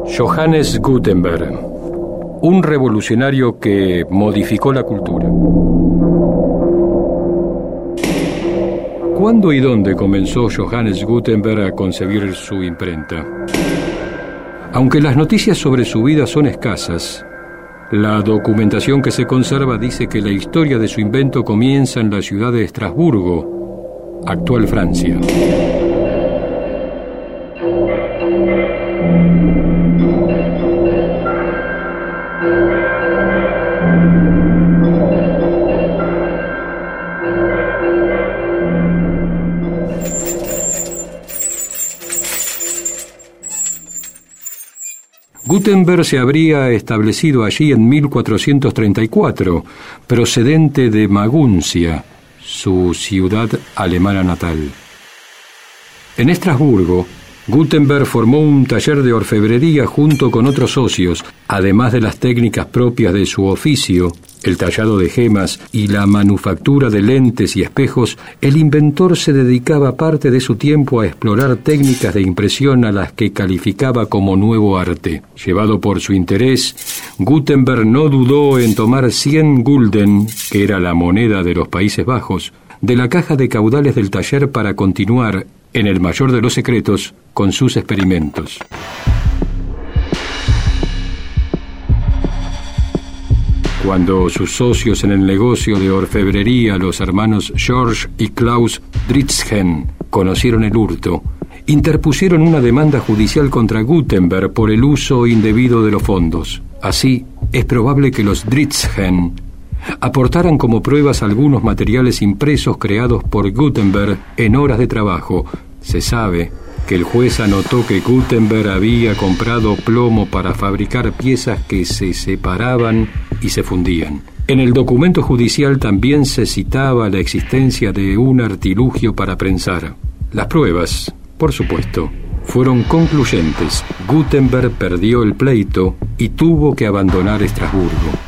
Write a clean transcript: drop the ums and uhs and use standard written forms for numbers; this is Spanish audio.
Johannes Gutenberg, un revolucionario que modificó la cultura. ¿Cuándo y dónde comenzó Johannes Gutenberg a concebir su imprenta? Aunque las noticias sobre su vida son escasas, la documentación que se conserva dice que la historia de su invento comienza en la ciudad de Estrasburgo, actual Francia. Gutenberg se habría establecido allí en 1434, procedente de Maguncia, su ciudad alemana natal. En Estrasburgo, Gutenberg formó un taller de orfebrería junto con otros socios, además de las técnicas propias de su oficio, el tallado de gemas y la manufactura de lentes y espejos. El inventor se dedicaba parte de su tiempo a explorar técnicas de impresión a las que calificaba como nuevo arte. Llevado por su interés, Gutenberg no dudó en tomar 100 gulden, que era la moneda de los Países Bajos, de la caja de caudales del taller para continuar, en el mayor de los secretos, con sus experimentos. Cuando sus socios en el negocio de orfebrería, los hermanos George y Klaus Dritzhen, conocieron el hurto, interpusieron una demanda judicial contra Gutenberg por el uso indebido de los fondos. Así, es probable que los Dritzhen aportaran como pruebas algunos materiales impresos creados por Gutenberg en horas de trabajo. Se sabe que el juez anotó que Gutenberg había comprado plomo para fabricar piezas que se separaban y se fundían. En el documento judicial también se citaba la existencia de un artilugio para prensar. Las pruebas, por supuesto, fueron concluyentes. Gutenberg perdió el pleito y tuvo que abandonar Estrasburgo.